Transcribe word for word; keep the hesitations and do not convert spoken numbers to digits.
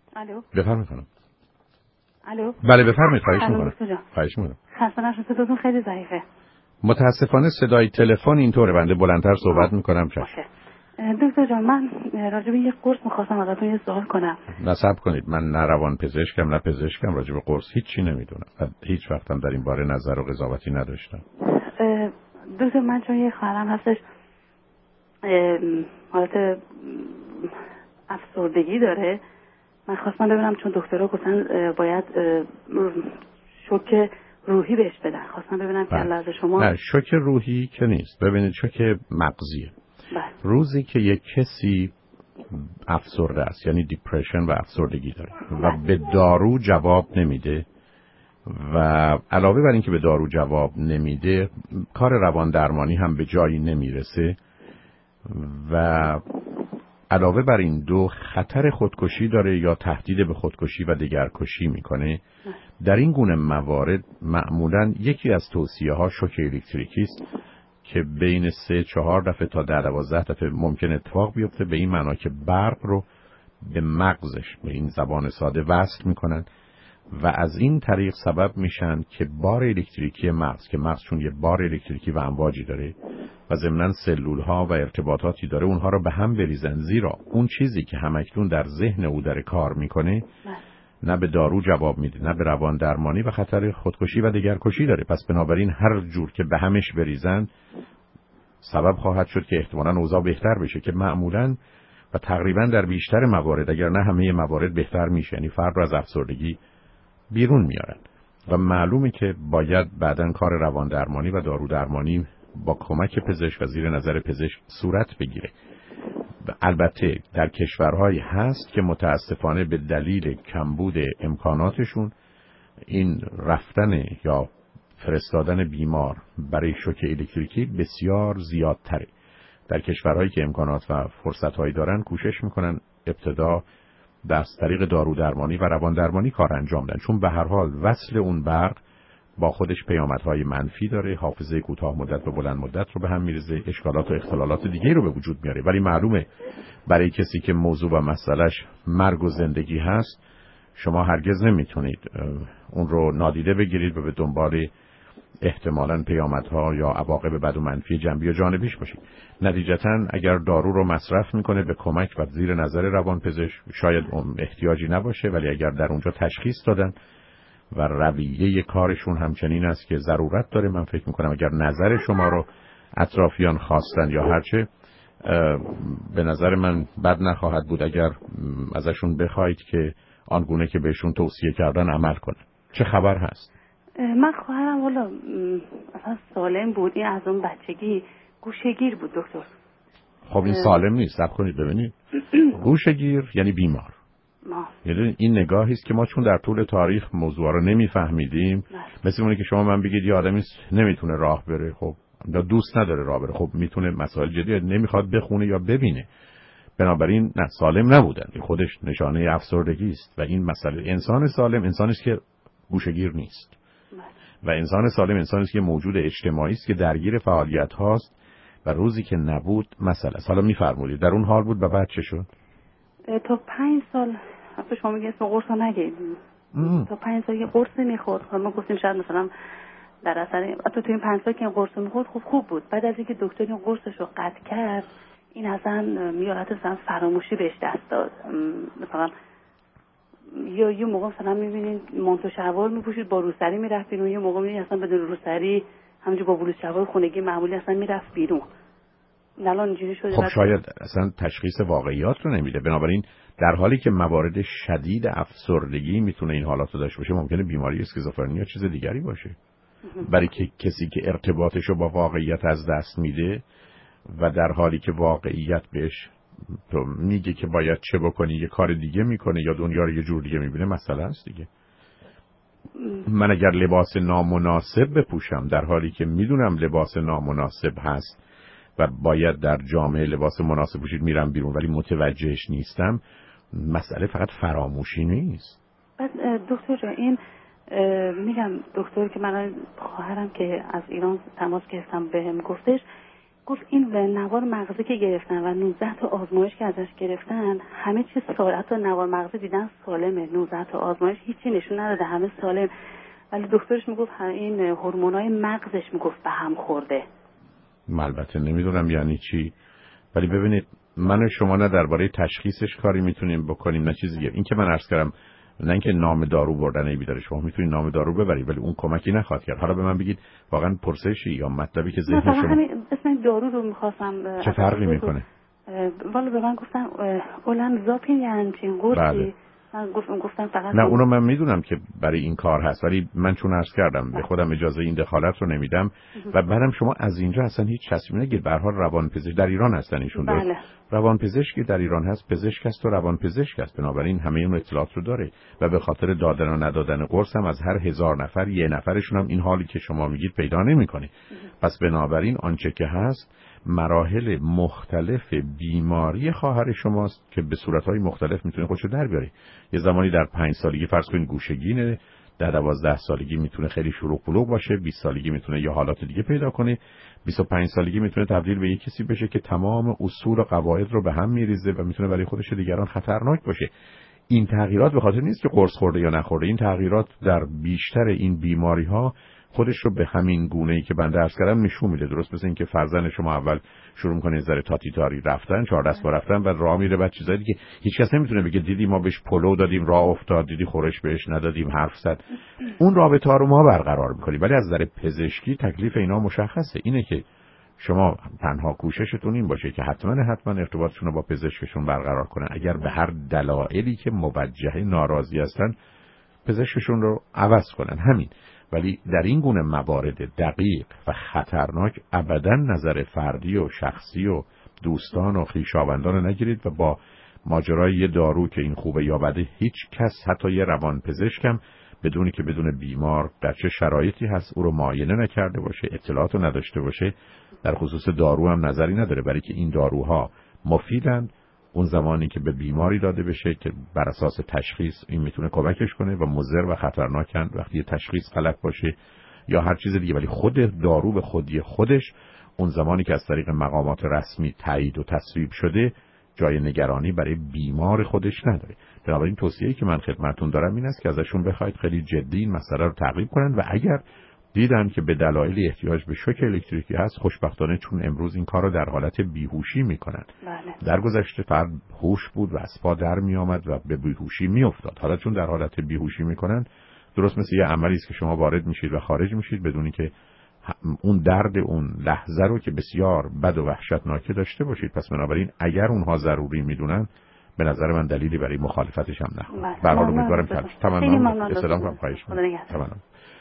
الو بفرمایید خانم. الو بله بفرمایید. خواهش می‌کنم. خواهش می‌کنم. خسته نباشید، صداتون خیلی ضعیفه. متاسفانه صدای تلفن اینطوره، بنده بلندتر صحبت می‌کنم. چشم. دکتر جان، من راجع به یه قرص می‌خواستم ازتون یه سوال کنم. نصب کنید، من نه روان پزشکم نه پزشکم، راجع به قرص هیچی نمیدونم و هیچ وقتم در این باره نظر و قضاوتی نداشتم. دکتر من چون یه خواهرم هستش حالت افسردگی داره، من خواستم ببینم چون دکترها گفتن باید شوک روحی بهش بدن، خواستم ببینم که لحظه شما. نه شوک روحی که نیست، ببینید شوک مغزیه. بله. روزی که یک کسی افسرده است، یعنی دیپرشن و افسردگی داره و به دارو جواب نمیده و علاوه بر این که به دارو جواب نمیده کار روان درمانی هم به جایی نمیرسه و علاوه بر این دو خطر خودکشی داره یا تهدید به خودکشی و دگرکشی میکنه، در این گونه موارد معمولاً یکی از توصیه ها شوک الکتریکی است که بین سه چهار دفعه تا ده دوازده دفعه ممکن اتفاق بیفته، به این معنا که برق رو به مغزش به این زبان ساده وصل میکنن و از این طریق سبب میشن که بار الکتریکی مغز، که مغز چون یه بار الکتریکی و امواجی داره و ضمناً سلول ها و ارتباطاتی داره، اونها رو به هم بریزن، زیرا اون چیزی که همکنون در ذهن او داره کار میکنه نه به دارو جواب میده نه به روان درمانی و خطر خودکشی و دگرکشی داره. پس بنابراین هر جور که به همش بریزن سبب خواهد شد که احتمالاً اوضاع بهتر بشه، که معمولاً و تقریباً در بیشتر موارد اگر نه همه موارد بهتر میشه، یعنی فرد رو از افسردگی بیرون میارن و معلومه که باید بعداً کار روان درمانی و دارو درمانی با کمک پزشک و زیر نظر پزشک صورت بگیره. البته در کشورهایی هست که متاسفانه به دلیل کمبود امکاناتشون این رفتن یا فرستادن بیمار برای شوک الکتریکی بسیار زیادتره. در کشورهایی که امکانات و فرصتهایی دارن کوشش میکنن ابتدا در طریق دارو درمانی و روان درمانی کار انجام بدن، چون به هر حال وصل اون برق با خودش پیامدهای منفی داره، حافظه کوتاه مدت و بلند مدت رو به هم میریزه، اشکالات و اختلالات دیگه رو به وجود میاره. ولی معلومه برای کسی که موضوع و مسئلهش مرگ و زندگی هست شما هرگز نمیتونید اون رو نادیده بگیرید و به دنبال احتمالاً پیامدها یا عواقب بد و منفی جنبی و جانبیش باشید. نتیجتاً اگر دارو رو مصرف میکنه به کمک و زیر نظر روانپزشک شاید احتیاجی نباشه، ولی اگر در اونجا تشخیص دادن و رویه کارشون همچنین است که ضرورت داره، من فکر میکنم اگر نظر شما رو اطرافیان خواستن یا هرچه، به نظر من بد نخواهد بود اگر ازشون بخواید که آنگونه که بهشون توصیه کردن عمل کنن. چه خبر هست؟ من خواهرم والا اصلا سالم بود، این از اون بچگی گوشه‌گیر بود دکتر. خب این سالم نیست، صبر کنید ببینید. گوشه‌گیر یعنی بیمار. یعنی این نگاهی است که ما چون در طول تاریخ موضوع رو نمیفهمیدیم، مثل اونه که شما من بگید یه آدمی نمیتونه راه بره، خب یا دوست نداره راه بره، خب میتونه مسائل جدی نمیخواد بخونه یا ببینه، بنابراین نه سالم نبودن، خودش نشانه افسردگی است. و این مسئله انسان سالم انسانی است که گوشه‌گیر نیست و انسان سالم انسانی است که موجود اجتماعی است که درگیر فعالیت هاست و روزی که نبود مسئله. حالا میفرمایید در اون حال بود و بعد چه شد؟ تا پنج سال حتی شما میگه اسم قرص رو نگید، تا پنج سال یه قرص میخورد. حالا ما گفتیم شاید مثلا در اثر حتی تو این پنج سال که این قرص میخورد خوب خوب بود. بعد از اینکه دکتر این قرصش رو قطع کرد، این اصلا میالت اصلا فراموشی بهش دست داد. مثلا یا یه موقع مثلا میبینید مانتو شلوار میپوشید با روسری میرفت بیرون، یه موقع میبینید اصلا بدون روسری همونجوری با بلوز شلوار خونگی معمولی اصلا میرفت بیرون. الان اینجوری شده. خب شاید اصلا تشخیص واقعیات رو نمیده. بنابراین در حالی که موارد شدید افسردگی میتونه این حالات رو داشته باشه، ممکنه بیماری اسکیزوفرنی یا چیز دیگری باشه. برای که کسی که ارتباطش رو با واقعیت از دست میده و در حالی که واقعیت بهش تو میگه که باید چه بکنی یه کار دیگه میکنه یا دنیا رو یه جور دیگه میبینه، مسئله است دیگه. من اگر لباس نامناسب بپوشم در حالی که میدونم لباس نامناسب هست و باید در جامعه لباس مناسب پوشید میرم بیرون ولی متوجهش نیستم، مسئله فقط فراموشی نیست. بعد دکتر جان این میگم دکتر که من خواهرم که از ایران تماس گرفتم بهم گفتش گفت این نوار مغزی که گرفتن و نوزده تا آزمایش که ازش گرفتن همه چیز سالم، حتی نوار مغزی دیدن سالمه، نوزده تا آزمایش هیچی نشون نداده، همه سالم، ولی دکترش میگفت این هورمونای مغزش میگفت به هم خورده. البته نمیدونم یعنی چی، ولی ببینید من و شما نه درباره تشخیصش کاری میتونیم بکنیم نه چیزی دیگه. این که من عرض کردم نه اینکه نام دارو بردن ای بیداره، شما میتونید نام دارو ببرید ولی اون کمکی نخواهد کرد. حالا به من بگید واقعا پرسشی یا مطلبی که ذهن شما همین اسم دارو رو می‌خواستم چه فرقی میکنه؟ والا به من گفتن اولن زاپین یعنی چین قرصی. بله. من گفتم گفتم فقط نه اونو من میدونم که برای این کار هست، ولی من چون عرض کردم به خودم اجازه این دخالت رو نمیدم و بعدم شما از اینجا اصلا هیچ تصمیمی نگیرید. به هر حال روانپزشک در ایران هستن ایشون. بله. درست روانپزشکی در ایران هست، پزشک است و روانپزشک است، بنابراین همه اون اطلاعات رو داره و به خاطر دادن و ندادن قرص هم از هر هزار نفر یه نفرشون هم این حالی که شما میگید پیدا نمیکنه. پس بنابراین آنچه که هست مراحل مختلف بیماری خواهر شماست که به صورتهای مختلف میتونه خودشو در بیاره. یه زمانی در پنج سالگی فرض کنید گوشگینه، در دوازده سالگی میتونه خیلی شروع پلو باشه، بیست سالگی میتونه یه حالات دیگه پیدا کنه، بیست و پنج سالگی میتونه تبدیل به یه کسی بشه که تمام اصول و قواعد رو به هم میریزه و میتونه برای خودش دیگران خطرناک باشه. این تغییرات به خاطر نیست که قرص خورده یا نخورده، این تغییرات در بیشتر این بیماری ها خودش رو به همین گونه‌ای که بنده عرض کردم نشون میده. درست مثل این که فرزند شما اول شروع می‌کنه ذره تاتیتاری رفتن، چهار دست با رفتن و راه میره، بعد چیزای دیگه هیچ کس نمیتونه بگه دیدی ما بهش پلو دادیم راه افتاد، دیدی خورش بهش ندادیم حرف زد. اون رابطه ها رو ما برقرار می‌کنیم، ولی از نظر پزشکی تکلیف اینا مشخصه. اینه که شما تنها کوششتون این باشه که حتما حتما ارتباطشون رو با پزشکشون برقرار کنن. اگر به هر دلایلی که موجه ناراضی هستن پزشکشون رو عوض کنن، همین. ولی در این گونه موارد دقیق و خطرناک ابداً نظر فردی و شخصی و دوستان و خویشاوندان رو نگیرید و با ماجرای یه دارو که این خوبه یا بده هیچ کس، حتی یه روانپزشکم بدونی که بدون بیمار در چه شرایطی هست او رو معاینه نکرده باشه، اطلاعات رو نداشته باشه، در خصوص دارو هم نظری نداره، برای که این داروها مفیدن اون زمانی که به بیماری داده بشه که بر اساس تشخیص این میتونه کمکش کنه و مضر و خطرناکن وقتی تشخیص غلط باشه یا هر چیز دیگه. ولی خود دارو به خودی خودش اون زمانی که از طریق مقامات رسمی تایید و تصویب شده جای نگرانی برای بیمار خودش نداره. بنابراین توصیه‌ای که من خدمتتون دارم این است که ازشون بخواید خیلی جدی این مسئله رو تعقیب کنن و اگر دیدن که به دلایل احتیاج به شوک الکتریکی هست، خوشبختانه چون امروز این کار رو در حالت بیهوشی میکنن. بله. در گذشته فرد هوش بود و از پا در میآمد و به بیهوشی میافتاد. حالا چون در حالت بیهوشی میکنن، درست مثل یه عملی است که شما وارد میشید و خارج میشید بدونی که اون درد اون لحظه رو که بسیار بد و وحشتناک داشته باشید. پس بنابراین اگر اونها ضروری میدونن به نظر من دلیلی برای مخالفتش هم نخواهد. به هر حال امیدوارم که تمام اسلام هم خواهش می‌کنم.